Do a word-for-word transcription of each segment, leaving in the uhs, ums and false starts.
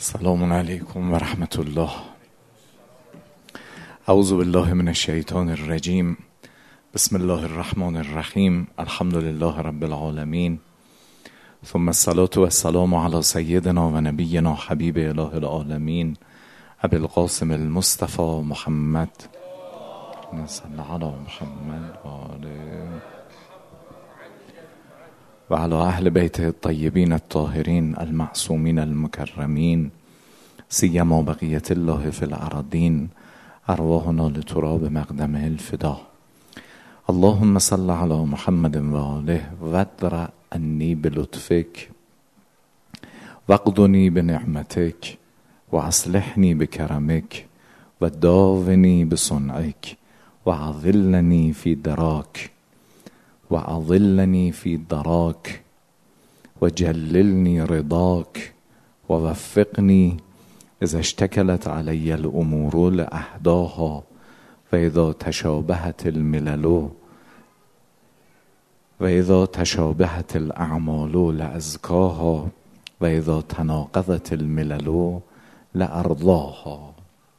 السلام علیکم و رحمت الله. اعوذ بالله من الشیطان الرجیم. بسم الله الرحمن الرحیم. الحمد لله رب العالمین، ثم الصلاة و السلام علی سیدنا و نبینا حبیب اله العالمین ابی القاسم المصطفى محمد صلی علی محمد و آله و علی اهل بیت الطیبین الطاهرین المعصومین المکرمین، سیما بقیت الله فی الارضین، ارواحنا لتراب مقدمه الفدا. اللهم صل علی محمد و آله و ادرأ انی بلطفک واقدنی بنعمتک و اصلحنی بکرمک و داونی بصنعک و اظلنی فی دراک و اظلنی فی دراک و جللنی رضاک و وفقنی اذا اشتکلت علی الامور لاحداها و اذا تشابهت الملل و اذا تشابهت الاعمال لازکاها و اذا تناقضت الملل لارضاها.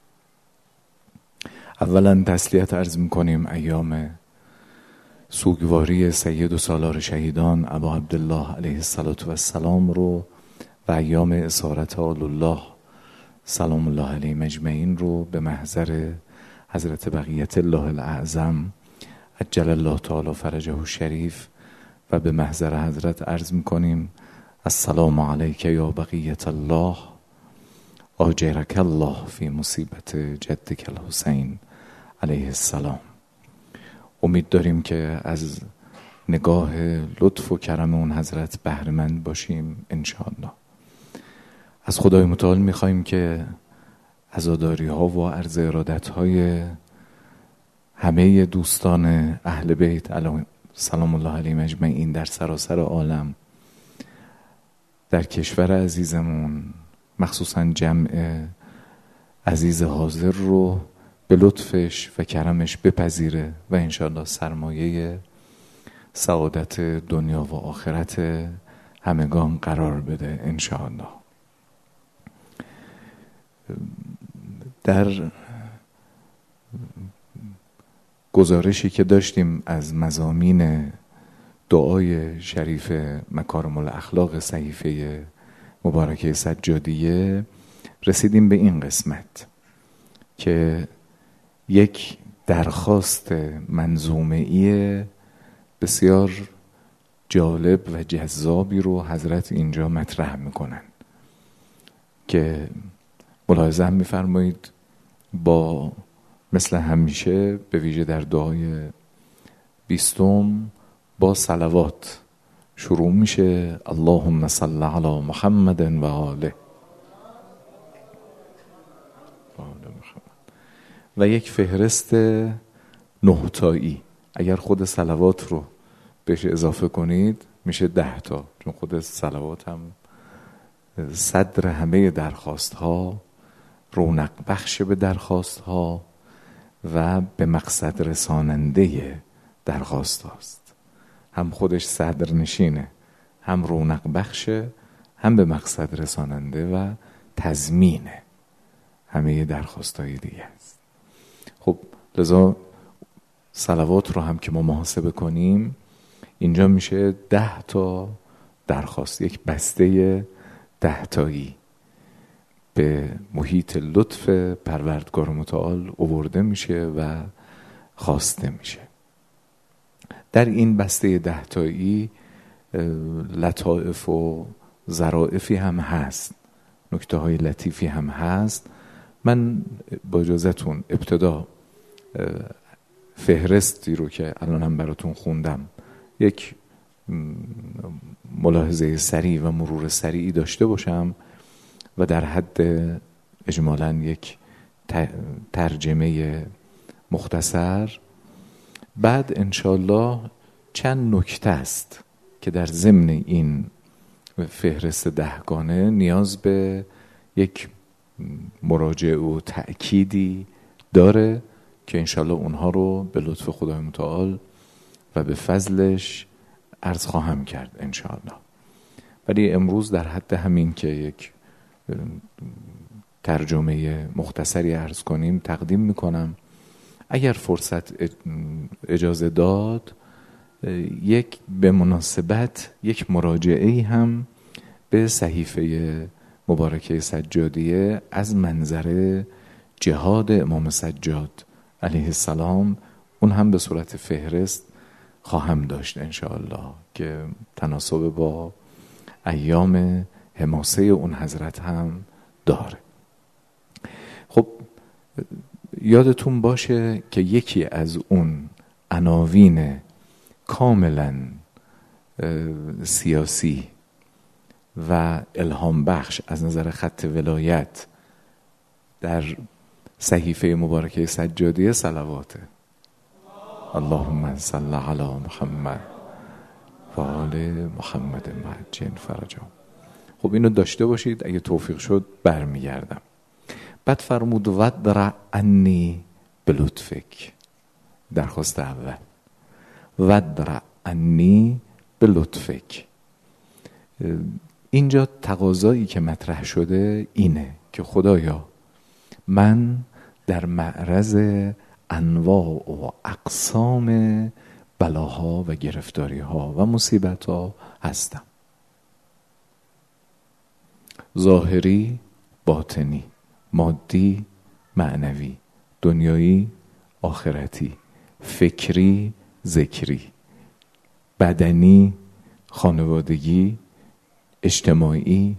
اولا تسلیت عرض میکنیم ایام سوگواری سید و سالار شهیدان ابا عبدالله علیه السلام رو و ایام اسارت آل الله سلام الله علیهم اجمعین رو به محضر حضرت بقیت الله الاعظم عجل الله تعالی فرجه الشریف و به محضر حضرت عرض میکنیم السلام علیک یا بقیت الله، آجرک الله فی مصیبت جدک الحسین علیه السلام. امید داریم که از نگاه لطف و کرم اون حضرت بهره‌مند باشیم انشاءالله. از خدای متعال میخوایم که عزاداری ها و عرض ارادت های همه دوستان اهل بیت علیهم سلام الله علیهم اجمعین در سراسر عالم، در کشور عزیزمون، مخصوصا جمع عزیز حاضر رو به لطفش و کرمش بپذیره و انشاءالله سرمایه سعادت دنیا و آخرت همگان قرار بده انشاءالله. در گزارشی که داشتیم از مضامین دعای شریف مکارم الاخلاق صحیفه مبارکه سجادیه رسیدیم به این قسمت که یک درخواست منظومه‌ای بسیار جالب و جذابی رو حضرت اینجا مطرح میکنن که ملاحظه هم میفرمایید با مثل همیشه به ویژه در دعای بیستم با صلوات شروع میشه. اللهم صل علی محمد و آله و یک فهرست نهتایی. اگر خود صلوات رو بهش اضافه کنید میشه ده تا، چون خود صلوات هم صدر همه درخواست ها، رونق بخش به درخواست ها و به مقصد رساننده درخواست هاست. هم خودش صدر نشینه، هم رونق بخشه، هم به مقصد رساننده و تضمینه همه درخواست های دیگه است. خب لذا صلوات رو هم که ما محاسبه کنیم اینجا میشه ده تا درخواست، یک بسته ده تایی به محیط لطف پروردگار متعال آورده میشه و خواسته میشه. در این بسته ده تایی لطائف و ظرافی هم هست، نکته های لطیفی هم هست. من با اجازهتون ابتدا فهرستی رو که الان هم براتون خوندم یک ملاحظه سریع و مرور سریعی داشته باشم و در حد اجمالاً یک ترجمه مختصر. بعد انشالله چند نکته است که در ضمن این فهرست دهگانه نیاز به یک مراجعه و تأکیدی داره که انشالله اونها رو به لطف خدای متعال و به فضلش عرض خواهم کرد انشالله. ولی امروز در حد همین که یک ترجمه مختصری عرض کنیم تقدیم میکنم. اگر فرصت اجازه داد یک به مناسبت یک مراجعه‌ای هم به صحیفه مبارکه سجادیه از منظر جهاد امام سجاد علیه السلام، اون هم به صورت فهرست خواهم داشت انشاءالله که تناسب با ایام حماسه اون حضرت هم داره. خب یادتون باشه که یکی از اون عناوین کاملا سیاسی و الهام بخش از نظر خط ولایت در صحیفه مبارکه سجادیه صلواته. اللهم صل علی محمد و آل محمد معجل فرجهم. خب اینو داشته باشید، اگه توفیق شد برمیگردم. بعد فرمود ودرع عنی بلطفک، درخواست اول، ودرع عنی بلطفک. اینجا تقاضایی که مطرح شده اینه که خدایا من در معرض انواع و اقسام بلاها و گرفتاریها و مصیبتها هستم، ظاهری باطنی، مادی معنوی، دنیایی آخرتی، فکری ذکری، بدنی خانوادگی، اجتماعی،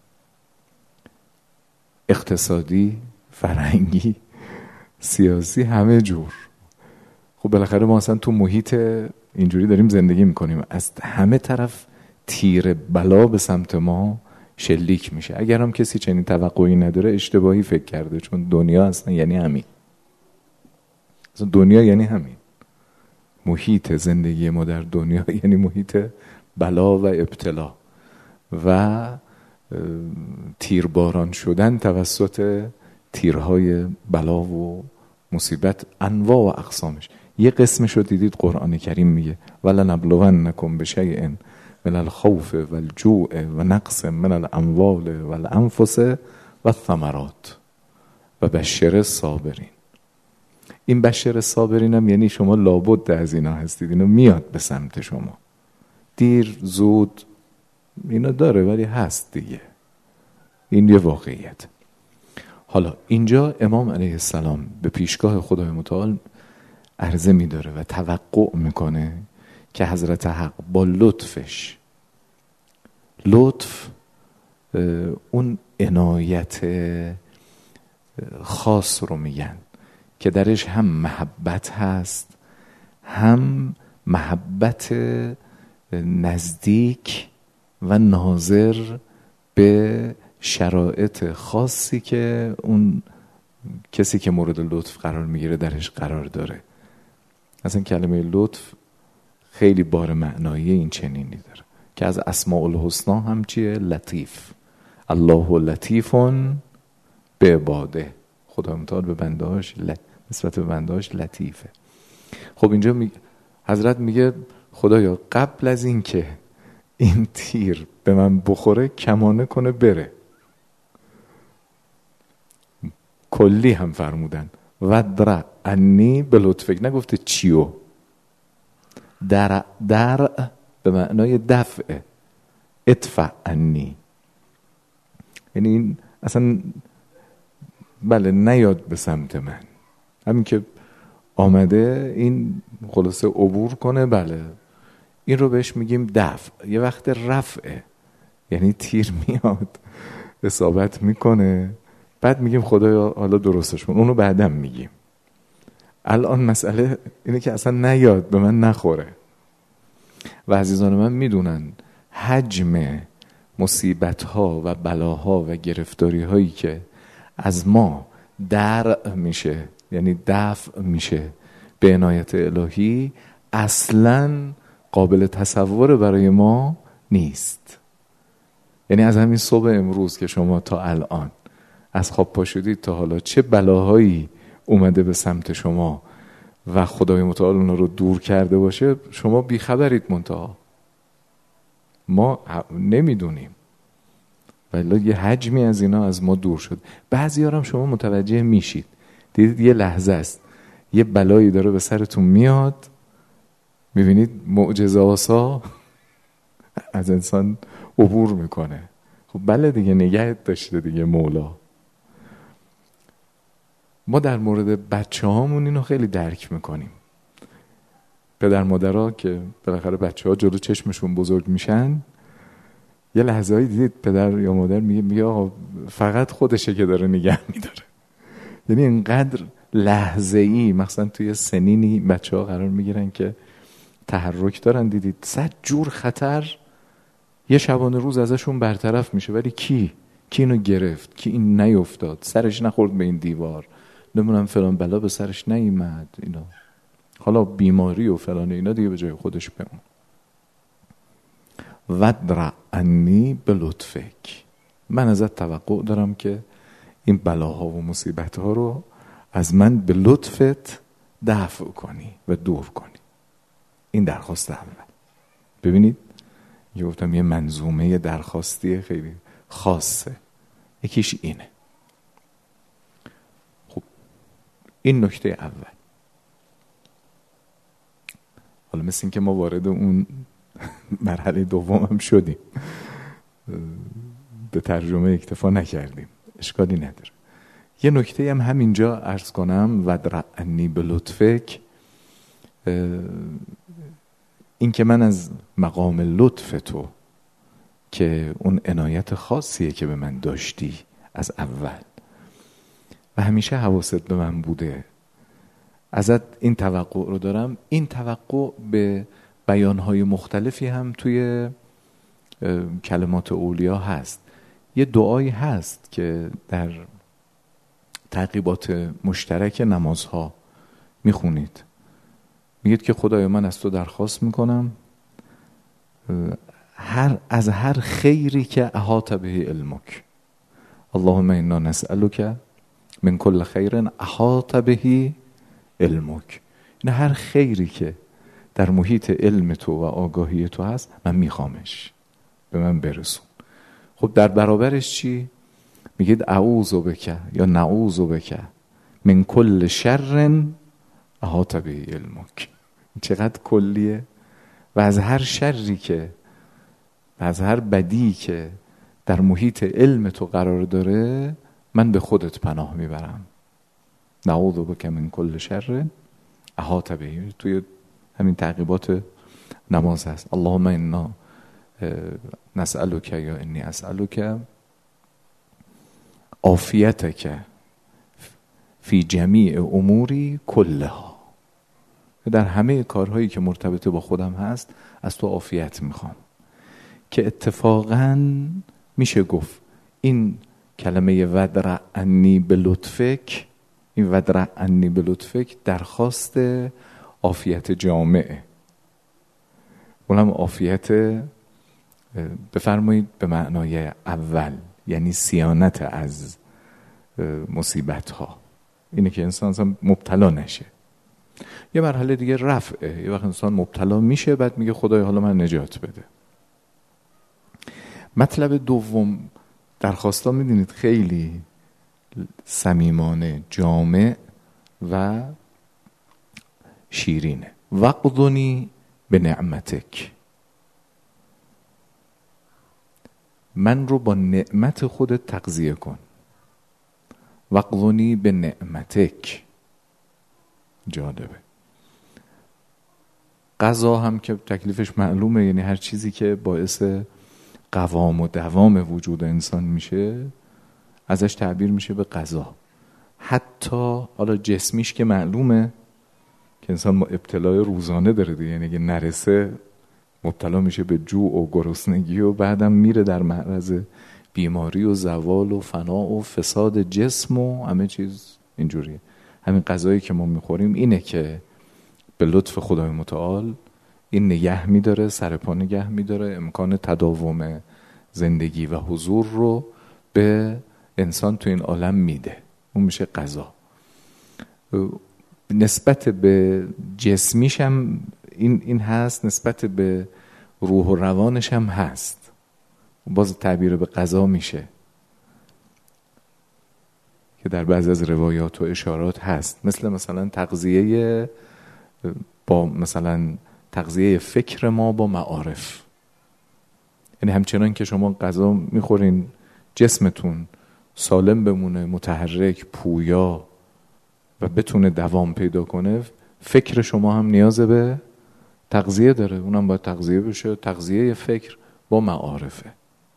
اقتصادی، فرهنگی، سیاسی، همه جور. خب بالاخره ما اصلا تو محیط اینجوری داریم زندگی میکنیم، از همه طرف تیر بلا به سمت ما شلیک میشه. اگر هم کسی چنین توقعی نداره اشتباهی فکر کرده، چون دنیا اصلا یعنی همین، اصلا دنیا یعنی همین، محیط زندگی ما در دنیا یعنی محیط بلا و ابتلا و تیرباران شدن توسط تیرهای بلا و مصیبت انواع و اقسامش. یه قسمش رو دیدید قرآن کریم میگه ولنبلونکم بشیء من الخوف والجوع و نقص من الاموال والانفس والثمرات و بشر الصابرین. این بشر الصابرین هم یعنی شما لابد از اینا هستید، اینا میاد به سمت شما، دیر زود اینا داره ولی هست دیگه، این یه واقعیت. حالا اینجا امام علیه السلام به پیشگاه خدای متعال عرضه می داره و توقع میکنه که حضرت حق با لطفش، لطف اون عنایت خاص رو میگن که درش هم محبت هست، هم محبت نزدیک و ناظر به شرایط خاصی که اون کسی که مورد لطف قرار میگیره درش قرار داره. اصلا کلمه لطف خیلی بار معنایی این چنینی داره که از اسماء الحسنا هم چیه؟ لطیف. الله لطیف به عباده، خدا متعال به بندهاش نسبت به بندهاش لطیفه. خب اینجا می... حضرت میگه خدایا قبل از این که این تیر به من بخوره کمانه کنه بره. کلی هم فرمودن ودرع عنی به لطفک، نگفته چیو. در در به معنای دفع، ادفع عنی، یعنی این اصلا بله نیاد به سمت من، همین که آمده این خلاصه عبور کنه، بله این رو بهش میگیم دفع. یه وقت رفعه، یعنی تیر میاد اصابت میکنه، بعد میگیم خدایا حالا درستش کن، اونو بعدم میگیم. الان مسئله اینه که اصلا نیاد به من نخوره. و عزیزان من میدونن حجم مصیبت ها و بلاها و گرفتاری هایی که از ما درع میشه، یعنی دفع میشه به عنایت الهی، اصلا قابل تصور برای ما نیست. یعنی از همین صبح امروز که شما تا الان از خواب پا شدید تا حالا چه بلاهایی اومده به سمت شما و خدای متعال اونا رو دور کرده باشه، شما بیخبرید، منتها ما نمیدونیم. ولی یه حجمی از اینا از ما دور شد. بعضی‌ها هم شما متوجه میشید، دیدید یه لحظه است یه بلایی داره به سرتون میاد، میبینید معجزه آسا از انسان عبور میکنه. خب بله دیگه، نگهت داشته دیگه مولا. ما در مورد بچه هامون اینو خیلی درک میکنیم. پدر مادرها که بالاخره بچه ها جلو چشمشون بزرگ میشن، یه لحظه هایی دیدید پدر یا مادر میگه میگه آقا فقط خودشه که داره نگه میداره. یعنی اینقدر لحظه ای مثلا توی سنینی بچه ها قرار میگیرن که تحرک دارن، دیدید صد جور خطر یه شبانه روز ازشون برطرف میشه، ولی کی کی اینو گرفت، کی این نیفتاد، سرش نخورد به این دیوار، نمیدونم فلان بلا به سرش نیامد، اینا حالا بیماری و فلان اینا دیگه به جای خودش بمون. ودرع عنی بلطفک، من ازت توقع دارم که این بلاها و مصیبتها رو از من به لطفت دفع کنی و دور کنی. این درخواست اول. ببینید یه گفتم یه منظومه درخواستی خیلی خاصه، یکیش اینه. خب این نکته اول. حالا مثل این که ما وارد اون مرحله دوم هم شدیم، به ترجمه اکتفا نکردیم، اشکالی نداره. یه نکته هم همینجا عرض کنم، ودرع عنی بلطفک، این که من از مقام لطف تو که اون عنایت خاصیه که به من داشتی از اول و همیشه حواست به من بوده، ازت این توقع رو دارم. این توقع به بیانهای مختلفی هم توی کلمات اولیا هست. یه دعایی هست که در تعقیبات مشترک نمازها میخونید، میگید که خدای من از تو درخواست میکنم هر از هر خیری که احاط به علمک، اللهم انا نسألک من کل خیر احاط به علمک، این هر خیری که در محیط علم تو و آگاهی تو هست من میخوامش، به من برسون. خب در برابرش چی؟ میگید اعوذ بک یا نعوذ بک من کل شر احاط به علمک. چقدر کلیه. و از هر شری که و از هر بدی که در محیط علم تو قرار داره من به خودت پناه میبرم. نعوذ بک من کل شر احاط به، توی همین تعقیبات نماز هست. اللهم انا نسألک یا انی اسألک عافیتک فی جمیع اموری کلها، در همه کارهایی که مرتبط با خودم هست از تو عافیت میخوام. که اتفاقاً میشه گفت این کلمه ودرع عنی بلطفک، این ودرع عنی بلطفک درخواست عافیت جامعه، اونم عافیت بفرمایید به معنای اول، یعنی صیانت از مصیبت ها، اینه که انسان اصلا مبتلا نشه. یه مرحله دیگه رفعه، یه وقت انسان مبتلا میشه بعد میگه خدای حالا من نجات بده. مطلب دوم درخواستا میدونید خیلی صمیمانه، جامع و شیرینه. وقضنی به نعمتک، من رو با نعمت خودت تغذیه کن. وقضنی به نعمتک، جالبه. غذا هم که تکلیفش معلومه، یعنی هر چیزی که باعث قوام و دوام وجود انسان میشه ازش تعبیر میشه به غذا. حتی حالا جسمیش که معلومه که انسان ابتلای روزانه داره دیگه، یعنی اگه نرسه مبتلا میشه به جوع و گرسنگی و بعدم میره در معرض بیماری و زوال و فنا و فساد جسم و همه چیز اینجوریه. همین غذایی که ما میخوریم اینه که به لطف خدای متعال این نگه میداره، سرپا نگه میداره، امکان تداوم زندگی و حضور رو به انسان تو این عالم میده. اون میشه غذا. نسبت به جسمیش هم این, این هست، نسبت به روح و روانش هم هست. باز تعبیر به قضا میشه که در بعضی از روایات و اشارات هست، مثل مثلا تغذیه با مثلا تغذیه فکر ما با معارف. یعنی همچنان که شما غذا میخورین جسمتون سالم بمونه، متحرک، پویا و بتونه دوام پیدا کنه، فکر شما هم نیاز به تغذیه داره، اونم باید تغذیه بشه. تغذیه فکر با معارفه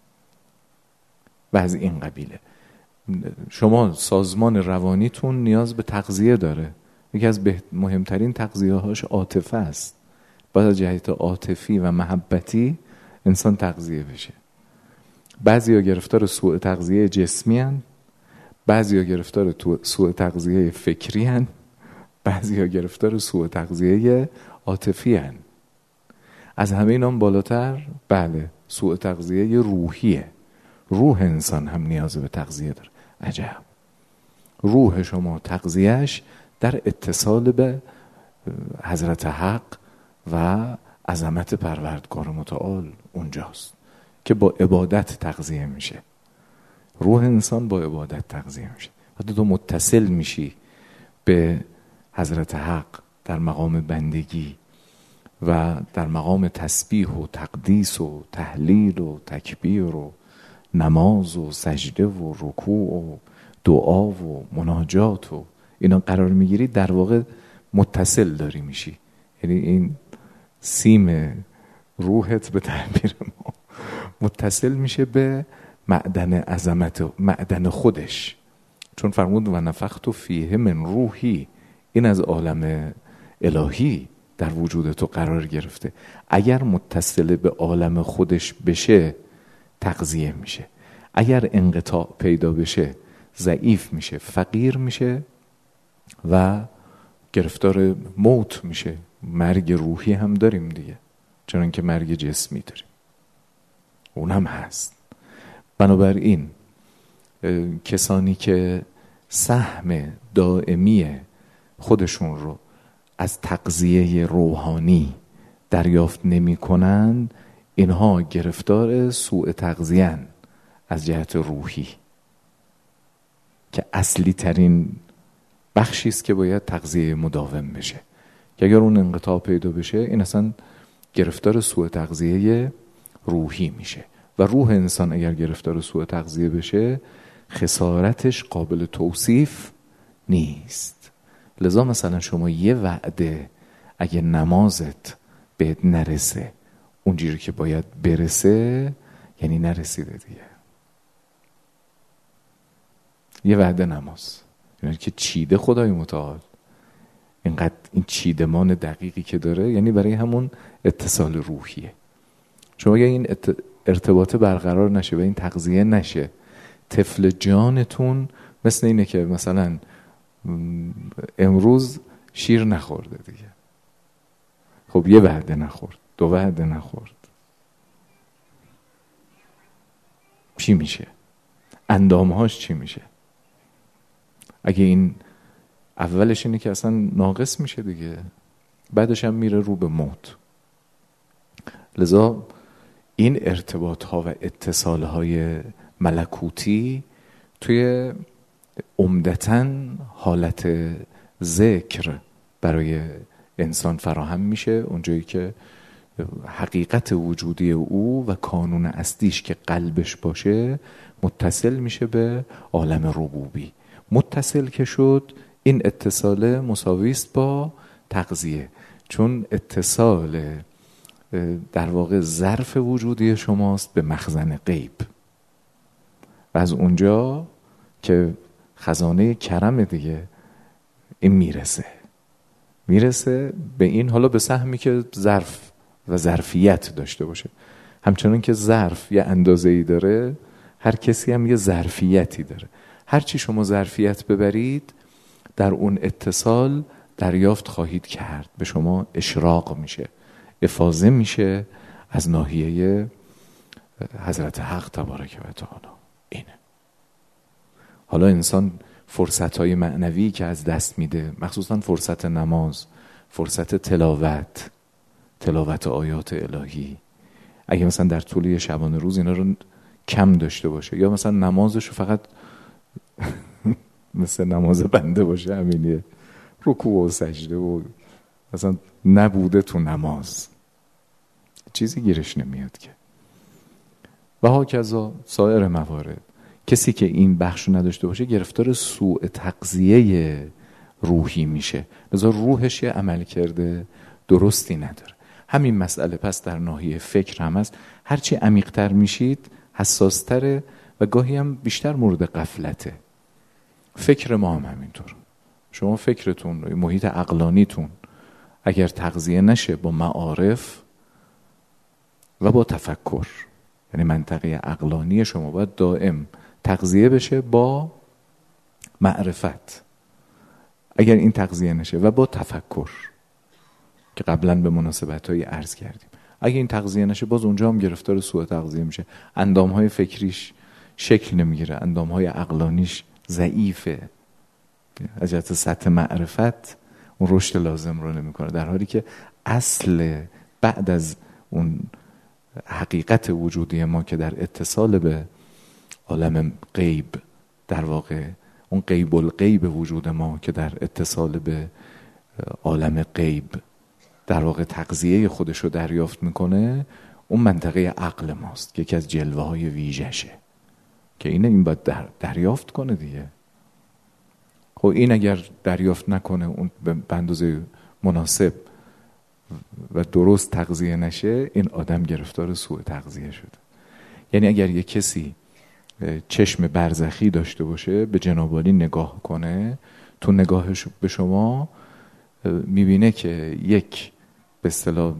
و از این قبیله. شما سازمان روانیتون نیاز به تغذیه داره. یکی از مهمترین تغذیه هاش عاطفه است. باید از جهت عاطفی و محبتی انسان تغذیه بشه. بعضی ها گرفتار سوء تغذیه جسمی هن، بعضی ها گرفتار سوء تغذیه فکری هن، بعضی ها گرفتار سوء تغذیه عاطفی هن. از همه اینام بالاتر بله سوء تغذیه روحیه. روح انسان هم نیاز به تغذیه داره. عجب، روح شما تغذیهش در اتصال به حضرت حق و عظمت پروردگار متعال اونجاست که با عبادت تغذیه میشه. روح انسان با عبادت تغذیه میشه. وقتی تو متصل میشی به حضرت حق در مقام بندگی و در مقام تسبیح و تقدیس و تهلیل و تکبیر و نماز و سجده و رکوع و دعا و مناجات و اینا قرار میگیری، در واقع متصل داری میشی. یعنی این سیم روحت به تعبیر ما متصل میشه به معدن عظمت، معدن خودش. چون فرمود و نفخت فیه من روحی، این از عالم الهی در وجود تو قرار گرفته. اگر متصل به عالم خودش بشه تغذیه میشه، اگر انقطاع پیدا بشه ضعیف میشه، فقیر میشه و گرفتار موت میشه. مرگ روحی هم داریم دیگه، چون که مرگ جسمی داریم، اون هم هست. بنابراین کسانی که سهم دائمی خودشون رو از تغذیه روحانی دریافت نمی کنند، اینها گرفتار سوء تغذیه‌اند از جهت روحی، که اصلی ترین بخشی است که باید تغذیه مداوم بشه. که اگر اون انقطاع پیدا بشه، این اصلا گرفتار سوء تغذیه روحی میشه. و روح انسان اگر گرفتار سوء تغذیه بشه، خسارتش قابل توصیف نیست. لذا مثلا شما یه وعده اگه نمازت بهت نرسه اونجوری که باید برسه، یعنی نرسیده دیگه. یه وعده نماز یعنی که چیده خدای متعال، اینقدر این چیدمان دقیقی که داره، یعنی برای همون اتصال روحیه. شما اگه این ارتباط برقرار نشه و این تغذیه نشه، طفل جانتون مثل اینه که مثلا امروز شیر نخورده دیگه. خب یه وعده نخورد، دو وعده نخورد، چی میشه؟ اندامهاش چی میشه؟ اگه این اولش اینه که اصلا ناقص میشه دیگه، بعدش هم میره رو به موت. لذا این ارتباط ها و اتصال های ملکوتی توی عمدتاً حالت ذکر برای انسان فراهم میشه، اونجایی که حقیقت وجودی او و کانون اصلیش که قلبش باشه متصل میشه به عالم ربوبی. متصل که شد، این اتصال مساوی است با تغذیه، چون اتصال در واقع ظرف وجودی شماست به مخزن غیب و از اونجا که خزانه کرم دیگه این میرسه میرسه به این، حالا به سهمی که ظرف و ظرفیت داشته باشه. همچنان که ظرف یه اندازه‌ای داره، هر کسی هم یه ظرفیتی داره. هر چی شما ظرفیت ببرید در اون اتصال دریافت خواهید کرد، به شما اشراق میشه، افاضه میشه از ناحیه حضرت حق تبارک و تعالی. اینه. حالا انسان فرصت‌های معنوی که از دست میده، مخصوصا فرصت نماز، فرصت تلاوت، تلاوت آیات الهی، اگه مثلا در طول شبانه روز اینا رو کم داشته باشه، یا مثلا نمازشو فقط مثل نماز بنده باشه، همینیه، رکوع و سجده و مثلا نبوده تو نماز، چیزی گیرش نمیاد که. و ها کذا سایر موارد. کسی که این بخشو نداشته باشه گرفتار سوء تغذیه روحی میشه، لذا روحش یه عمل کرده درستی نداره. همین مسئله پس در ناحیه فکر هم هست. هرچی عمیق‌تر میشید حساستره و گاهی هم بیشتر مورد غفلته. فکر ما هم همینطور. شما فکرتون، محیط عقلانیتون اگر تغذیه نشه با معارف و با تفکر، یعنی منطقه عقلانی شما باید دائم تغذیه بشه با معرفت. اگر این تغذیه نشه و با تفکر که قبلا به مناسبت‌های عرض کردیم، اگر این تغذیه نشه باز اونجا هم گرفتار سوء تغذیه میشه. اندام‌های فکریش شکل نمیگیره، اندام‌های عقلانیش ضعیفه، از جهت سطح معرفت اون رشد لازم رو نمیکنه، در حالی که اصل بعد از اون حقیقت وجودی ما که در اتصال به عالم غیب، در واقع اون غیب الغیب وجود ما که در اتصال به عالم غیب در واقع تغذیه خودش رو دریافت میکنه، اون منطقه عقل ماست که یکی از جلوه های ویژشه که اینه، این باید در دریافت کنه دیگه. خب این اگر دریافت نکنه، اون به اندازه مناسب و درست تغذیه نشه، این آدم گرفتار سوء تغذیه شده. یعنی اگر یک کسی چشم برزخی داشته باشه، به جناب عالی نگاه کنه، تو نگاهش به شما میبینه که یک به اصطلاح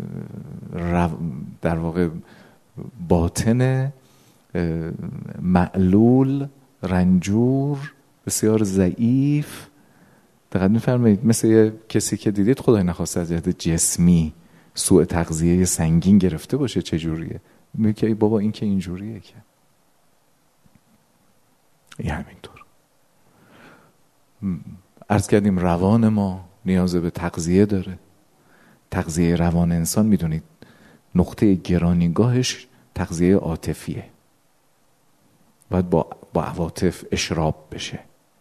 در واقع باطن معلول، رنجور، بسیار ضعیف. دقیق میفرمایید، مثل یه کسی که دیدید خدای نخواسته از جهت جسمی سوء تغذیه سنگین گرفته باشه، چجوریه؟ میگه که بابا این که اینجوریه که این همینطور. عرض کردیم روان ما نیاز به تغذیه داره. تغذیه روان انسان میدونید نقطه گرانیگاهش تغذیه عاطفیه، باید با با عواطف اشراب بشه،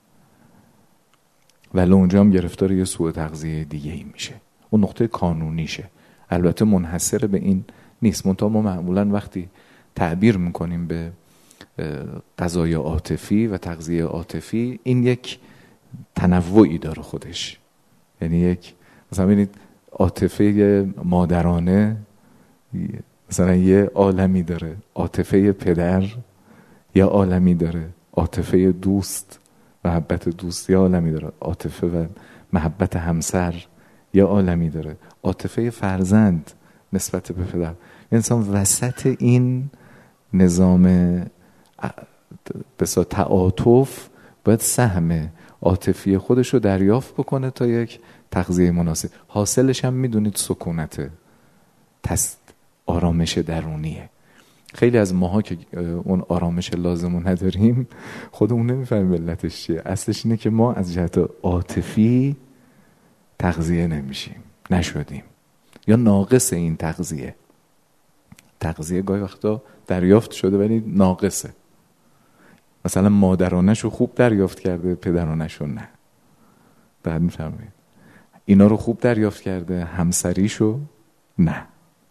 ولی اونجا هم گرفتار یه سوء تغذیه دیگه ای میشه. اون نقطه قانونیشه، البته منحصر به این نیست. منتها ما معمولا وقتی تعبیر میکنیم به غذای عاطفی و تغذیه عاطفی، این یک تنوعی داره خودش. یعنی یک مثلا ببینید عاطفه مادرانه مثلا یه عالمی داره، عاطفه پدر یه عالمی داره، عاطفه دوست، محبت دوست یه عالمی داره، عاطفه و محبت همسر یه عالمی داره، عاطفه فرزند نسبت به پدر. انسان وسط این نظام بسا تعاطف باید سهم عاطفی خودش رو دریافت بکنه تا یک تغذیه مناسب. حاصلش هم میدونید سکونته، تست آرامش درونیه. خیلی از ماها که اون آرامش لازم رو نداریم خودمون نمیفهمیم علتش چیه. اصلش اینه که ما از جهت عاطفی تغذیه نمیشیم، نشدیم، یا ناقص این تغذیه. تغذیه گاهی وقتا دریافت شده ولی ناقصه. مثلا مادرانش رو خوب دریافت کرده، پدرانش رو نه. بعد میفهمید اینا رو خوب دریافت کرده، همسریشو نه.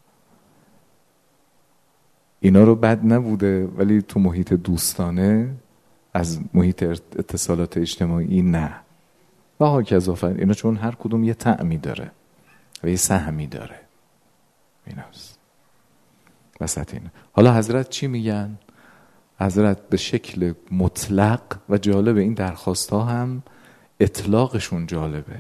اینا رو بد نبوده ولی تو محیط دوستانه، از محیط اتصالات اجتماعی نه. و ها کذا. اینا چون هر کدوم یه طعمی داره و یه سهمی داره. ایناست وسط این. حالا حضرت چی میگن؟ حضرت به شکل مطلق و جالب، این درخواست ها هم اطلاقشون جالبه.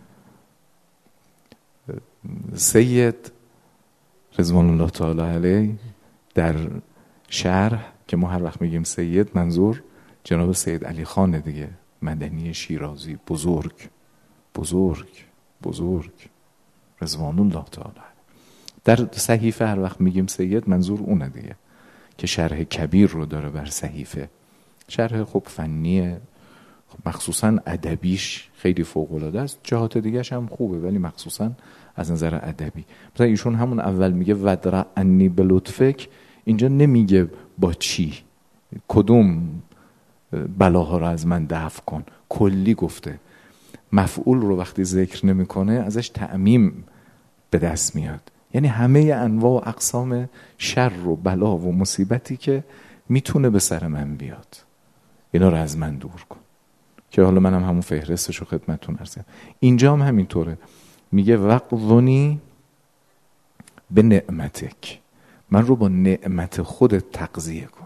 سید رضوان الله تعالی علیه در شرح که ما هر وقت میگیم سید، منظور جناب سید علی خان دیگه، مدنی شیرازی، بزرگ بزرگ بزرگ رضوان الله تعالی. در صحیفه هر وقت میگیم سید منظور اونه دیگه، که شرح کبیر رو داره بر صحیفه. شرح خب فنیه، مخصوصا ادبیش خیلی فوق العاده است، جهات دیگه‌ش هم خوبه ولی مخصوصا از نظر ادبی. مثلا ایشون همون اول میگه ودرع انی بلطفک، اینجا نمیگه با چی، کدوم بلاها رو از من دفع کن، کلی گفته. مفعول رو وقتی ذکر نمیکنه ازش تعمیم به دست میاد، یعنی همه انواع و اقسام شر و بلا و مصیبتی که میتونه به سر من بیاد اینا رو از من دور کن، که حالا منم هم همون فهرستش رو خدمتتون عرض کردم. اینجا هم همینطوره، میگه وقظنی به نعمتک، من رو با نعمت خودت تغذیه کن.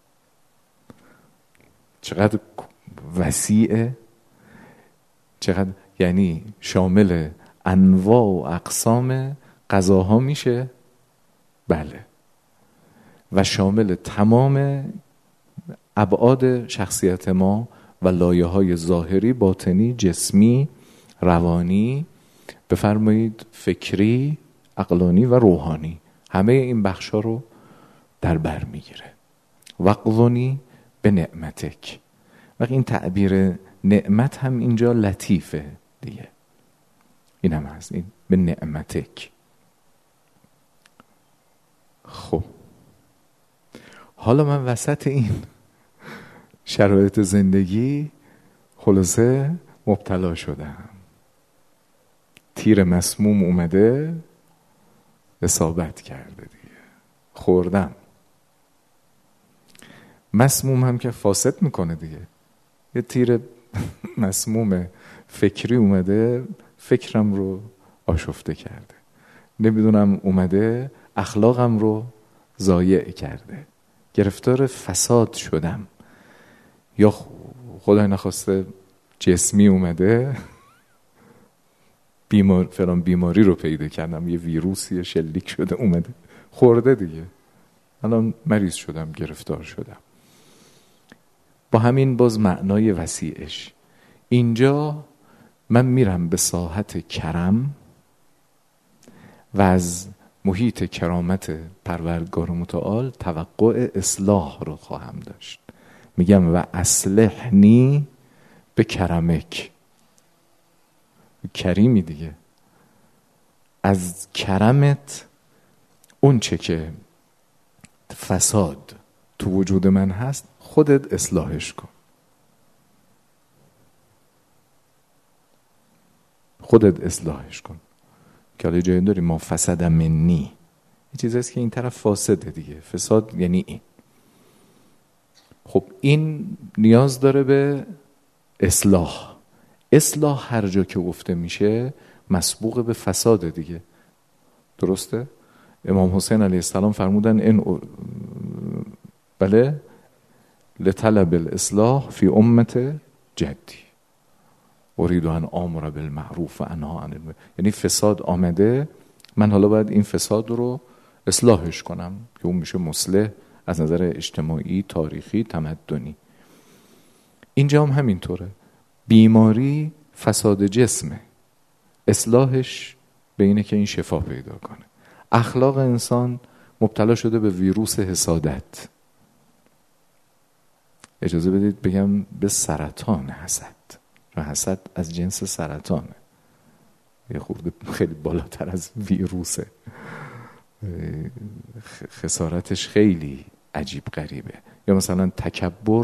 چقدر وسیعه، چقدر یعنی شامل انواع و اقسام غذاها میشه، بله، و شامل تمام ابعاد شخصیت ما و لایه‌های ظاهری، باطنی، جسمی، روانی، بفرمایید فکری، عقلانی و روحانی، همه این بخشا رو در بر میگیره. وقظنی به نعمتک. و این تعبیر نعمت هم اینجا لطیفه دیگه، این هم هست، این به نعمتک. خب حالا من وسط این شرایط زندگی خلاصه مبتلا شدم، تیر مسموم اومده اصابت کرده دیگه، خوردم. مسموم هم که فاسد میکنه دیگه، یه تیر مسموم فکری اومده فکرم رو آشفته کرده، نمیدونم اومده اخلاقم رو ضایع کرده، گرفتار فساد شدم، یا خدای نخواسته جسمی اومده بیمار فلان بیماری رو پیدا کردم، یه ویروسی شلیک شده اومده خورده دیگه، الان مریض شدم، گرفتار شدم. با همین باز معنای وسیعش اینجا من میرم به ساحت کرم و از محیط کرامت پروردگار متعال توقع اصلاح رو خواهم داشت. میگم و اصلحنی به کرمک، کریمی دیگه، از کرمت اون چه که فساد تو وجود من هست خودت اصلاحش کن، خودت اصلاحش کن. که حالا جایی داری ما فسد منی، یه چیز هست که این طرف فاسده دیگه، فساد یعنی این. خب این نیاز داره به اصلاح. اصلاح هر جا که گفته میشه مسبوق به فساد دیگه، درسته؟ امام حسین علیه السلام فرمودن این بله لطلب الاصلاح فی امت جدی اريد ان آمر بالمعروف و انهی عن المنکر، یعنی فساد آمده، من حالا باید این فساد رو اصلاحش کنم که اون میشه مصلح از نظر اجتماعی، تاریخی، تمدنی. اینجا هم همینطوره، بیماری فساد جسمه، اصلاحش به اینه که این شفا پیدا کنه. اخلاق انسان مبتلا شده به ویروس حسادت، اجازه بدید بگم به سرطان حسد، چون حسد از جنس سرطانه، یه خورده خیلی بالاتر از ویروسه، خسارتش خیلی عجیب غریبه. یا مثلا تکبر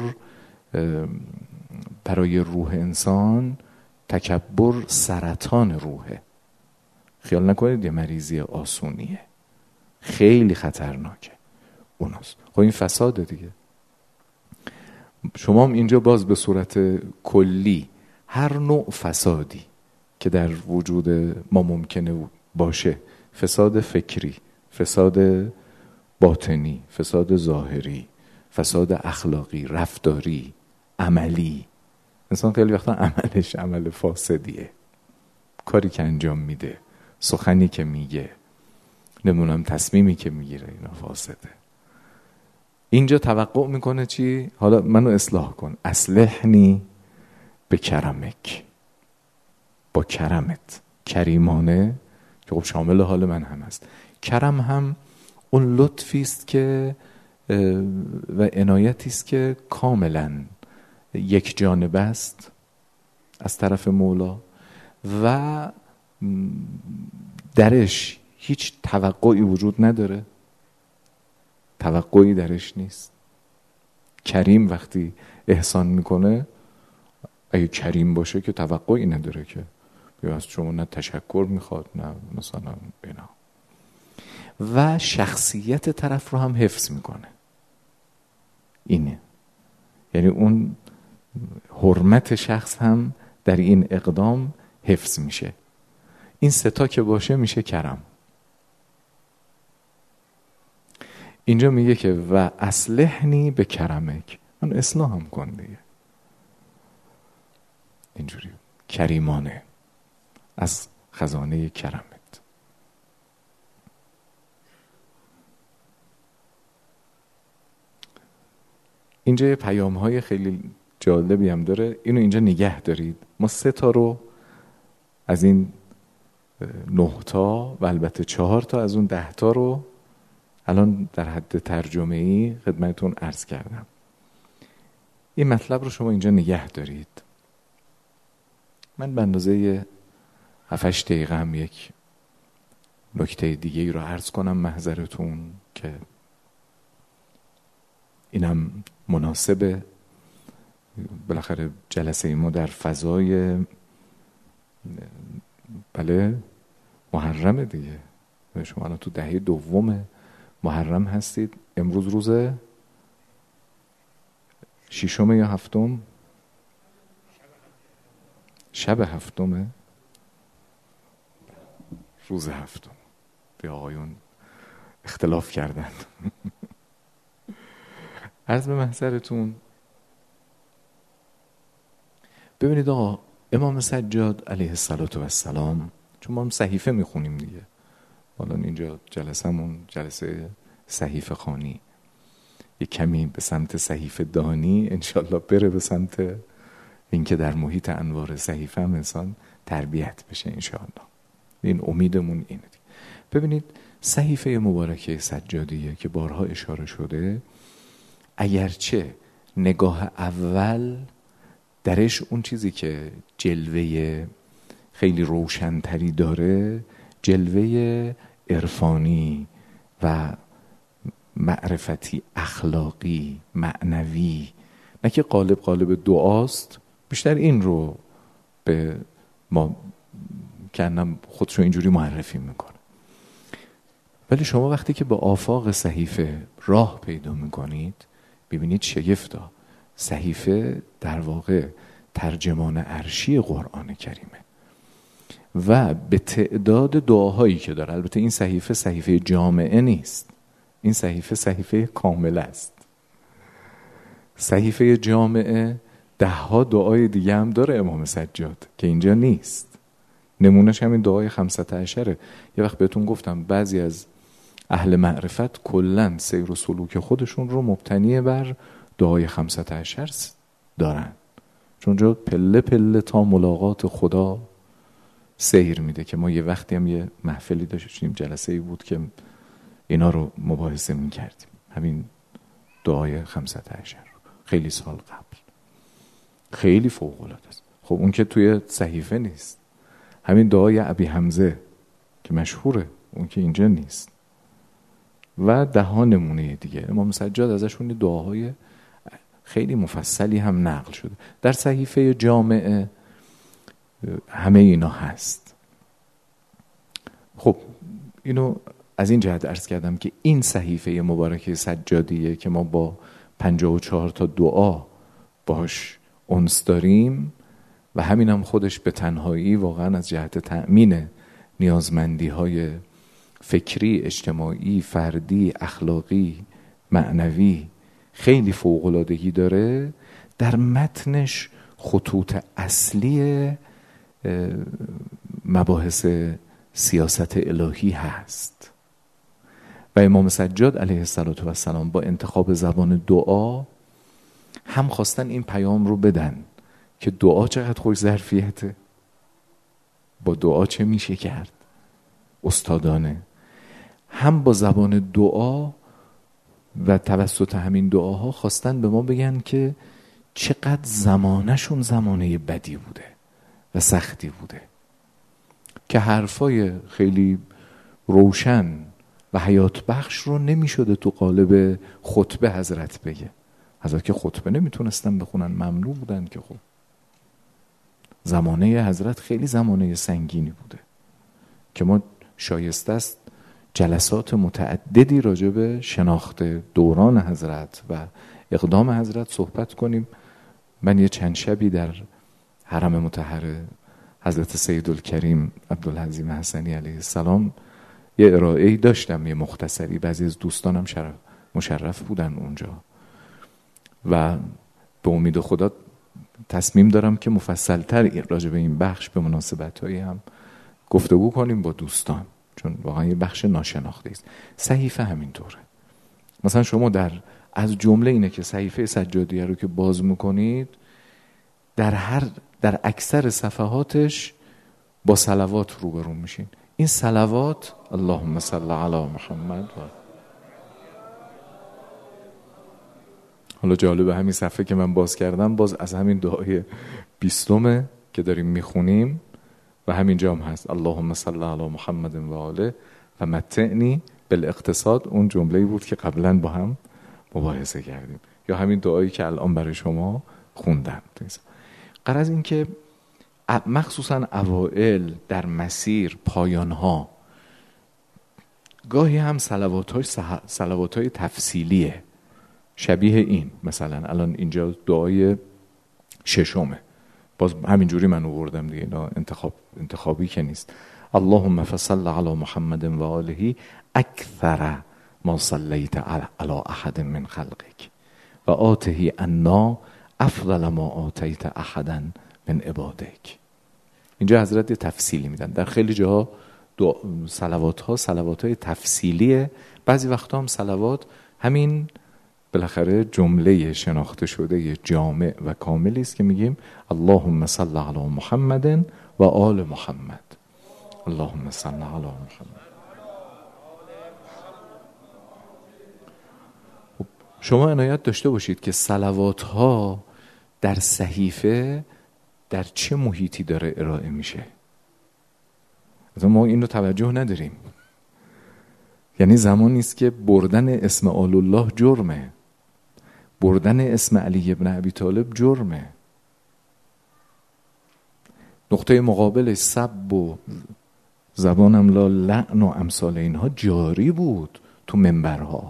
برای روح انسان، تکبر سرطان روحه، خیال نکنید یه مریضی آسونیه، خیلی خطرناکه اوناست. خب این فساده دیگه. شما هم اینجا باز به صورت کلی هر نوع فسادی که در وجود ما ممکنه باشه، فساد فکری، فساد باطنی، فساد ظاهری، فساد اخلاقی، رفتاری، عملی، انسان خیلی وقتا عملش عمل فاسدیه، کاری که انجام میده، سخنی که میگه، نمونم تصمیمی که میگیره، اینا فاسده. اینجا توقع میکنه چی؟ حالا منو اصلاح کن، اصلحنی به کرمک، با کرمت، کریمانه که خب شامل حال من هم هست. کرم هم اون لطفی است که و عنایتی است که کاملا یک جانبه است از طرف مولا و درش هیچ توقعی وجود نداره، توقعی درش نیست. کریم وقتی احسان میکنه، اگه کریم باشه که توقعی نداره که بیا از شما نه تشکر میخواد نه مثلا اینا. و شخصیت طرف رو هم حفظ میکنه. اینه، یعنی اون حرمت شخص هم در این اقدام حفظ میشه. این ستا که باشه میشه کرم. اینجا میگه که و اصلحنی به کرمک، من اصلاح هم کن دیگه. اینجوری کریمانه از خزانه کرمت. اینجا یه پیام های خیلی جالبی هم داره، اینو اینجا نگه دارید. ما سه تا رو از این نه تا و البته چهار تا از اون ده تا رو الان در حد ترجمه ای خدمتتون عرض کردم. این مطلب رو شما اینجا نگه دارید. من به اندازه هفت هشت دقیقه هم یک نکته دیگه رو عرض کنم محضرتون که اینم مناسبه. بالاخره جلسه ما در فضای بله محرم دیگه. شما الان تو دهه دوم محرم هستید. امروز روز ششم یا هفتم؟ شب هفتمه. روز هفتم. به آقایون اختلاف کردن. عرض به محضرتون ببینید آقا، امام سجاد علیه السلام، چون ما هم صحیفه میخونیم دیگه، حالا اینجا جلسمون جلسه صحیفه خوانی، یک کمی به سمت صحیفه دانی انشالله بره، به سمت اینکه در محیط انوار صحیفه هم انسان تربیت بشه انشالله. این امیدمون اینه دیگه. ببینید صحیفه مبارکه سجادیه که بارها اشاره شده، اگرچه نگاه اول درش اون چیزی که جلوه خیلی روشنتری داره، جلوه عرفانی و معرفتی، اخلاقی، معنوی، نه که قالب قالب دعاست، بیشتر این رو به ما کنم خودشو اینجوری معرفی میکنه. ولی شما وقتی که به آفاق صحیفه راه پیدا میکنید، ببینید شگفتا، صحیفه در واقع ترجمان عرشی قرآن کریمه و به تعداد دعاهایی که داره. البته این صحیفه صحیفه جامعه نیست، این صحیفه صحیفه کامل است. صحیفه جامعه ده ها دعای دیگه هم داره امام سجاد که اینجا نیست. نمونهش همین دعای خمسة عشره. یه وقت بهتون گفتم بعضی از اهل معرفت کلن سیر و سلوک خودشون رو مبتنی بر دعای خمسة عشر دارن، چون جا پله پله تا ملاقات خدا سیر میده. که ما یه وقتی هم یه محفلی داشتیم، جلسه ای بود که اینا رو مباحثه میکردیم، همین دعای خمسة عشر خیلی سال قبل. خیلی فوق العاده است. خب اون که توی صحیفه نیست. همین دعای ابی حمزه که مشهوره، اون که اینجا نیست. و ده ها نمونه دیگه امام سجاد ازشون دعاهای خیلی مفصلی هم نقل شده. در صحیفه جامعه همه اینا هست. خب اینو از این جهت عرض کردم که این صحیفه مبارکه سجادیه که ما با پنجاه و چهار تا دعا باش انس داریم و همین هم خودش به تنهایی واقعا از جهت تأمین نیازمندی های فکری، اجتماعی، فردی، اخلاقی، معنوی خیلی فوق‌العادگی داره. در متنش خطوط اصلی مباحث سیاست الهی هست و امام سجاد علیه السلام با انتخاب زبان دعا هم خواستن این پیام رو بدن که دعا چقدر خوش ظرفیته، با دعا چه میشه کرد استادانه، هم با زبان دعا و توسط همین دعاها خواستن به ما بگن که چقدر زمانشون زمانه بدی بوده و سختی بوده، که حرفای خیلی روشن و حیات بخش رو نمی شده تو قالب خطبه حضرت بگه. حضرت که خطبه نمیتونستن بخونن، ممنوع بودن که. خب زمانه حضرت خیلی زمانه سنگینی بوده که ما شایسته است جلسات متعددی راجع به شناخت دوران حضرت و اقدام حضرت صحبت کنیم. من یه چند شبی در حرم مطهر حضرت سیدالکریم عبدالعظیم حسنی علیه السلام یه ارائه‌ای داشتم، یه مختصری. بعضی از دوستانم شرف مشرف بودن اونجا و به امید خدا تصمیم دارم که مفصل‌تر راجع به این بخش به مناسبت‌هایی هم گفتگو کنیم با دوستان، چون واقعا یه بخش ناشناخته است. صحیفه همینطوره. مثلا شما در از جمله اینه که صحیفه سجادیه رو که باز میکنید در هر در اکثر صفحاتش با صلوات روبرو میشین. این صلوات اللهم صل علی محمد و حالا جالبه همین صفحه که من باز کردم باز از همین دعای بیستمه که داریم میخونیم و همین جام هست اللهم صل علی محمد و آله و متعنی بالاقتصاد. اون جمله‌ای بود که قبلا با هم مباحثه کردیم، یا همین دعایی که الان برای شما خوندم. غرض این که مخصوصا اوائل در مسیر پایانها گاهی هم صلوات‌های صلوات‌های تفصیلیه شبیه این. مثلا الان اینجا دعای ششمه، باز همینجوری من آوردم دیگه، اینا انتخاب انتخابی که نیست. اللهم فصل علی محمد و آله اکثر ما صلیت علی احد من خلقک و آته انا افضل ما آتیت احدا من عبادک. اینجا حضرت تفصیلی میدن. در خیلی جاها صلوات ها صلوات های تفصیلیه، بعضی وقتا هم صلوات همین بالاخره جمله شناخته شده جامع و کاملی است که میگیم اللهم صل علی محمد و آل محمد. اللهم صل علی محمد. شما عنایت داشته باشید که صلوات ها در صحیفه در چه محیطی داره ارائه میشه. از ما این رو توجه نداریم. یعنی زمانی است که بردن اسم آل الله جرمه، بردن اسم علی ابن ابی طالب جرمه. نقطه مقابل سب و زبانم لا لعن و امثال اینها جاری بود تو منبرها.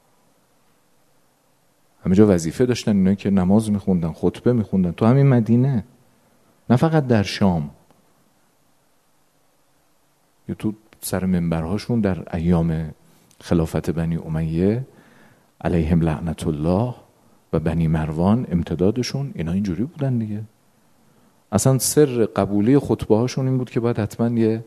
همه جا وظیفه داشتن اینا که نماز میخوندن، خطبه میخوندن تو همین مدینه، نه فقط در شام. یا تو سر منبرهاشون در ایام خلافت بنی امیه علیهم لعنت الله و بنی مروان امتدادشون، اینا اینجوری بودن دیگه. اصلا سر قبولی خطبه هاشون این بود که باید حتما یه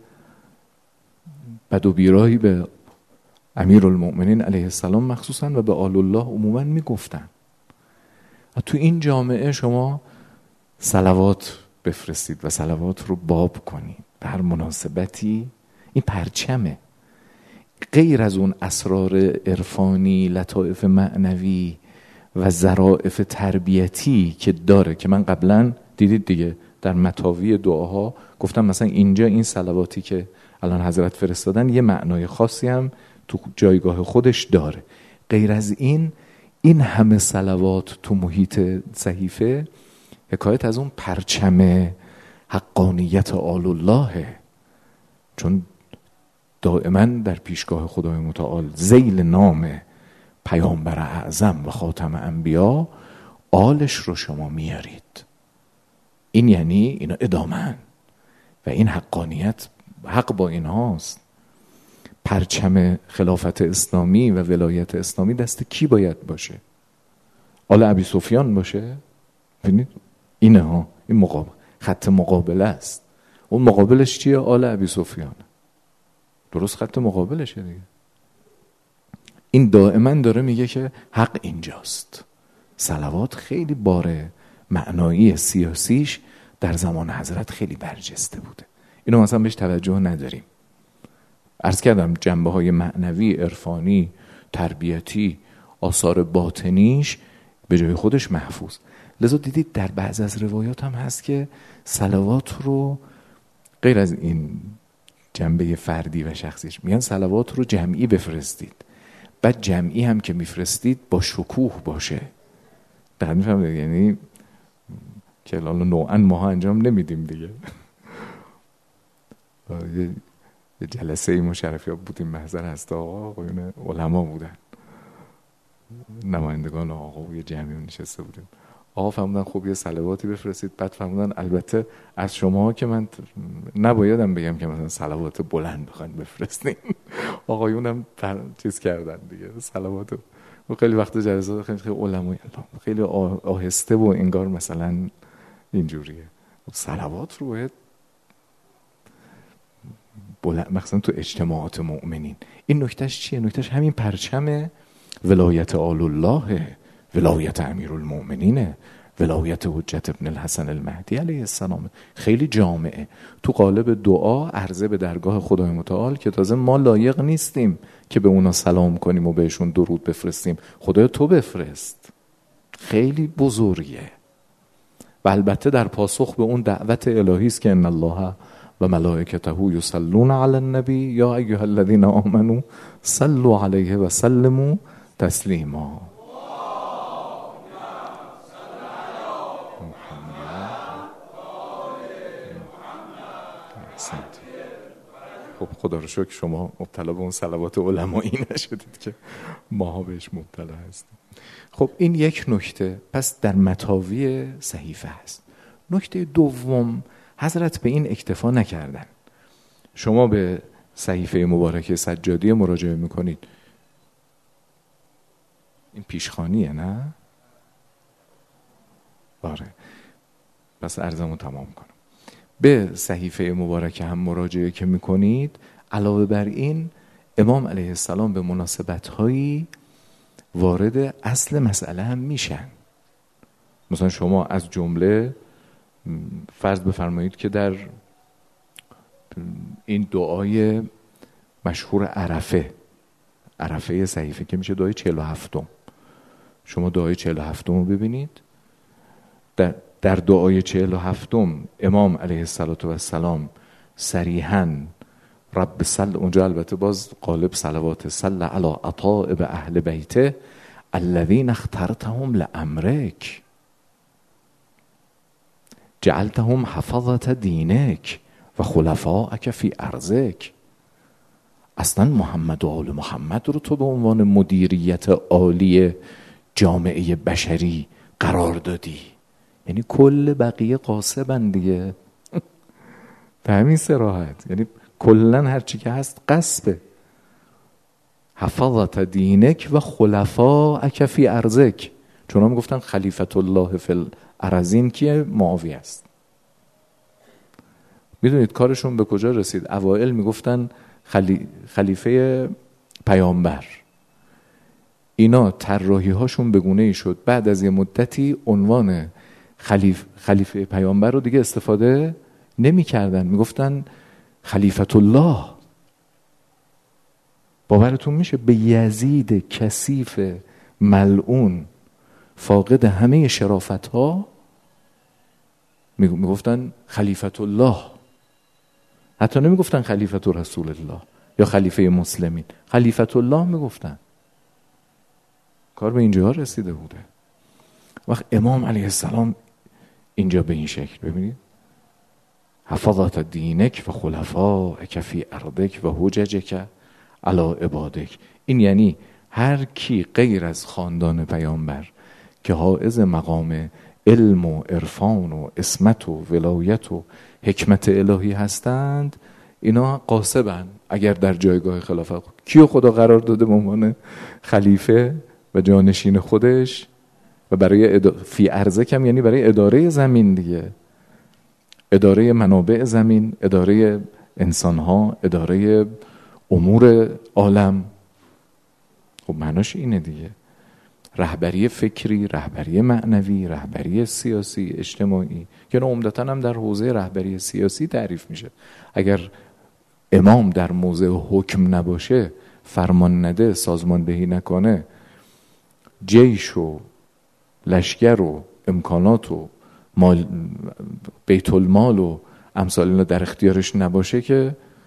بد و بیراهی به امیرالمؤمنین علیه السلام مخصوصا و به آل الله عموما میگفتن. تو این جامعه شما صلوات بفرستید و صلوات رو باب کنید به هر مناسبتی. این پرچمه. غیر از اون اسرار عرفانی، لطائف معنوی و ظرافت تربیتی که داره، که من قبلا دیدید دیگه در متاوی دعاها گفتم مثلا اینجا این صلواتی که الان حضرت فرستادن یه معنای خاصی هم تو جایگاه خودش داره. غیر از این این همه صلوات تو محیط صحیفه حکایت از اون پرچم حقانیت آل الله، چون دائما در پیشگاه خدای متعال ذیل نام پیامبر اعظم و خاتم انبیا آلش رو شما میارید. این یعنی اینا ادامن و این حقانیت حق با این هاست. پرچم خلافت اسلامی و ولایت اسلامی دست کی باید باشه؟ آل ابی سفیان باشه؟ ببینید اینه ها، این مقابل خط مقابله است. اون مقابلش چیه؟ آل ابی سفیان. درست خط مقابلشه دیگه. این دائما داره میگه که حق اینجاست. صلوات خیلی باره معنایی سیاسیش در زمان حضرت خیلی برجسته بوده. اینو مثلا بهش توجه نداریم. عرض کردم جنبه های معنوی، عرفانی، تربیتی، آثار باطنیش به جای خودش محفوظ. لذا دیدید در بعض از روایات هم هست که صلوات رو غیر از این جنبه فردی و شخصیش. میگن صلوات رو جمعی بفرستید، بعد جمعی هم که میفرستید با شکوه باشه. دقیق میفهمید؟ یعنی که الان نوعا ما انجام نمیدیم دیگه. یه جلسه ای مشرفی ها بودیم، محضر هست آقا آقایون علما بودن، نمایندگان آقا یه جمعی نشسته بودیم. آقا فرمودن خب یه صلواتی بفرستید. بعد فرمودن البته از شما که من نبایدم بگم که مثلا صلوات بلند بخواید بفرستین. آقایونم چیز کردن دیگه صلواتو. خیلی وقت جلسات خیلی خیلی علمایی خیلی آهسته و انگار مثلا اینجوریه. صلوات رو باید بلند، مثلا تو اجتماعات مؤمنین. این نکتهش چیه؟ نکتهش همین پرچم ولایت آل الله، ولایت امیرالمؤمنینه، ولایت حجت ابن الحسن المهدی علیه السلام. خیلی جامعه تو قالب دعا عرضه به درگاه خدای متعال که تازه ما لایق نیستیم که به اونا سلام کنیم و بهشون درود بفرستیم، خدای تو بفرست. خیلی بزرگه. و البته در پاسخ به اون دعوت الهی است که ان الله و ملائکته یصلون علی النبی یا ایها الذین آمنوا صلوا علیه و سلموا تسلیما. خب خدا رو شکر شما مبتلا به اون صلوات علمایی نشدید که ماها بهش مبتلا هستیم. خب این یک نکته پس در متاوی صحیفه هست. نکته دوم، حضرت به این اکتفا نکردن. شما به صحیفه مبارکه سجادی مراجعه میکنید، این پیشخوانیه نه؟ آره. پس عرضمو تمام کنم. به صحیفه مبارکه هم مراجعه که میکنید، علاوه بر این امام علیه السلام به مناسبت‌هایی وارد اصل مسئله هم میشن. مثلا شما از جمله فرض بفرمایید که در این دعای مشهور عرفه، عرفه صحیفه که میشه دعای چهل و هفتم، شما دعای چهل و هفتم رو ببینید. در در دعای چهل و هفتم امام علیه السلام صریحاً رب صل، اونجا البته باز قالب صلوات، صل علی اطائب اهل بیته الذین اخترتهم لامرک جعلتهم حفظة دینک و خلفاءک فی ارضک. اصلا محمد و آل محمد رو تو به عنوان مدیریت عالی جامعه بشری قرار دادی، یعنی کل بقیه قاصبن دیگه. به همین صراحت، یعنی کلن هرچی که هست قصبه. حفظت دینک و خلفاءک فی ارضک، چون هم گفتن خلیفت الله فی الارضین که معاویه است. میدونید کارشون به کجا رسید؟ اوائل میگفتن خلی... خلیفه پیامبر. اینا طراحی هاشون به گونه‌ای شد بعد از یه مدتی عنوان خلیف... خلیفه پیامبر رو دیگه استفاده نمی کردن، می گفتن خلیفت الله. باورتون میشه به یزید کثیف ملعون فاقد همه شرافت ها می گفتن خلیفت الله، حتی نمی گفتن خلیفت رسول الله یا خلیفه مسلمین، خلیفت الله می گفتن. کار به اینجا رسیده بوده. وقت امام علیه السلام اینجا به این شکل ببینید، حفظت دینک و خلفاءک فی ارضک و حججک علی عبادک. این یعنی هر کی غیر از خاندان پیامبر که حائز مقام علم و عرفان و عصمت و ولایت و حکمت الهی هستند، اینا قاصبن. اگر در جایگاه خلافت کیو خدا قرار داده به عنوان خلیفه و جانشین خودش و برای ادا... فی ارضکم یعنی برای اداره زمین دیگه، اداره منابع زمین، اداره انسانها، اداره امور عالم. خب معناش اینه دیگه، رهبری فکری، رهبری معنوی، رهبری سیاسی، اجتماعی، که عمدتاً هم در حوزه رهبری سیاسی تعریف میشه. اگر امام در موضع حکم نباشه، فرمان نده، سازماندهی نکنه، جیش و لشکر و امکانات و مال، بیت المال و امثال اینا در اختیارش نباشه، که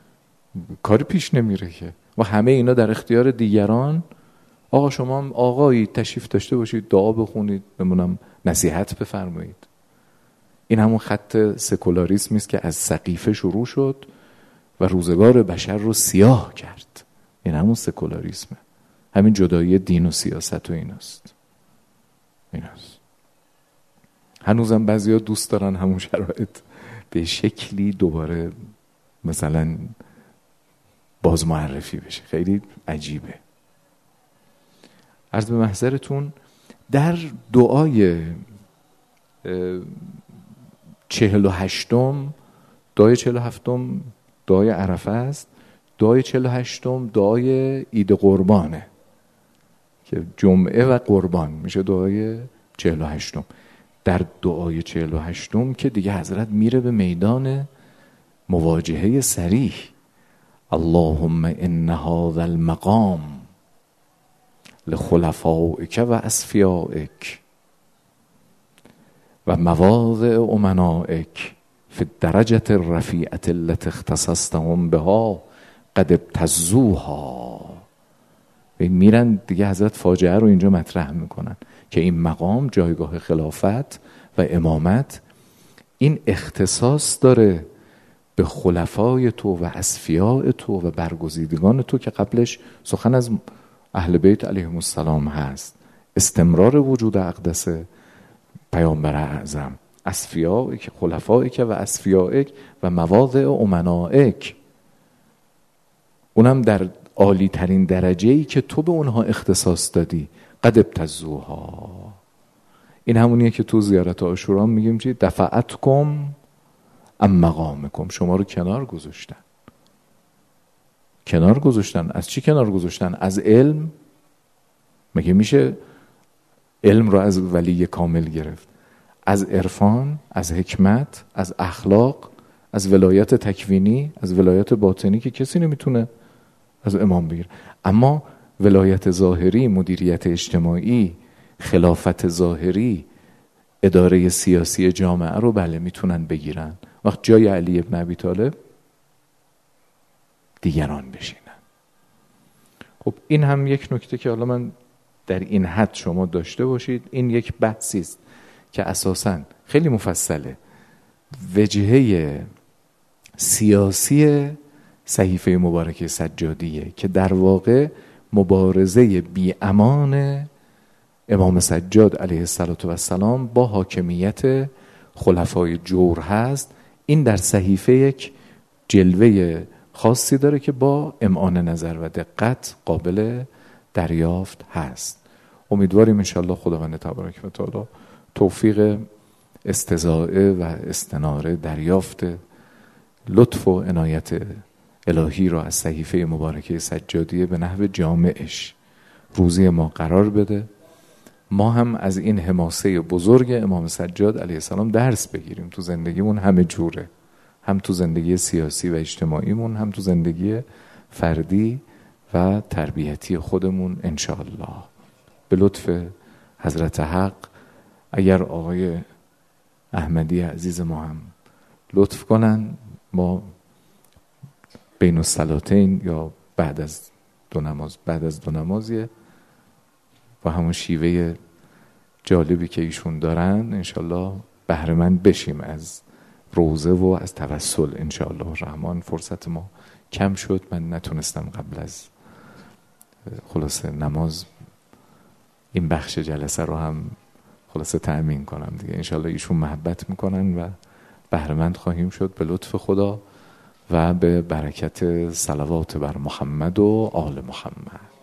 کاری پیش نمیره که. و همه اینا در اختیار دیگران. آقا شما هم آقایی تشریف داشته باشید، دعا بخونید، بمونم نصیحت بفرمایید. این همون خط سکولاریسمی است که از سقیفه شروع شد و روزگار بشر رو سیاه کرد. این همون سکولاریسمه، همین جدایی دین و سیاست و ایناست. ایناست. هنوزم بعضیا دوست دارن همون شرایط به شکلی دوباره مثلا باز معرفی بشه. خیلی عجیبه. عرض به محضرتون در دعای چهل و هشتم، دعای چهل و هفتم دعای عرفه است، دعای چهل و هشتم دعای عید قربانه که جمعه و قربان میشه دعای چهل و هشتم. در دعای چهل و هشتم که دیگه حضرت میره به میدان مواجهه صریح. اللهم ان هذا المقام لخلفائک و اصفیائک و مواضع امنائک فی الدرجة الرفیعة التي اختصصتهم بها قد ابتزوها. میرن دیگه حضرت فاجعه رو اینجا مطرح میکنن که این مقام، جایگاه خلافت و امامت، این اختصاص داره به خلفای تو و اصفیاء تو و برگزیدگان تو که قبلش سخن از اهل بیت علیهم السلام هست. استمرار وجود اقدس پیامبر اعظم، اصفیائک، خلفائک و اصفیائک و مواضع امنائک، اونم در عالی ترین درجه‌ای که تو به اونها اختصاص دادی. قد ابتزوها. این همونیه که تو زیارت عاشورا میگیم چی؟ دفعتکم ام مقامکم. شما رو کنار گذاشتن. کنار گذاشتن. از چی کنار گذاشتن؟ از علم. مگه میشه علم رو از ولی کامل گرفت؟ از عرفان، از حکمت، از اخلاق، از ولایت تکوینی، از ولایت باطنی که کسی نمیتونه از امام بگیره. اما ولایت ظاهری، مدیریت اجتماعی، خلافت ظاهری، اداره سیاسی جامعه رو بله میتونن بگیرن. وقت جای علی ابن ابی طالب دیگران بشینن. خب این هم یک نکته که حالا من در این حد شما داشته باشید. این یک بحثی است که اساساً خیلی مفصله. وجهه سیاسی صحیفه مبارکه سجادیه که در واقع مبارزه بی امان امام سجاد علیه السلام با حاکمیت خلفای جور هست. این در صحیفه یک جلوه خاصی داره که با امعان نظر و دقت قابل دریافت هست. امیدواریم انشاءالله خداوند تبارک و تعالی توفیق استضاعه و استناره، دریافت لطف و عنایت الهی را از صحیفه مبارکه سجادیه به نحو جامعش روزی ما قرار بده. ما هم از این حماسه بزرگ امام سجاد علیه السلام درس بگیریم. تو زندگیمون همه جوره، هم تو زندگی سیاسی و اجتماعیمون، هم تو زندگی فردی و تربیتی خودمون انشاءالله. به لطف حضرت حق اگر آقای احمدی عزیز ما هم لطف کنن، ما بین الصلاتین یا بعد از دو نماز بعد از دو نمازیه و همون شیوه جالبی که ایشون دارن انشالله بهره مند بشیم از روزه و از توسل انشالله الرحمن. فرصت ما کم شد، من نتونستم قبل از خلاصه نماز این بخش جلسه رو هم خلاصه تأمین کنم دیگه. انشالله ایشون محبت میکنن و بهره مند خواهیم شد به لطف خدا و به برکت صلوات بر محمد و آل محمد.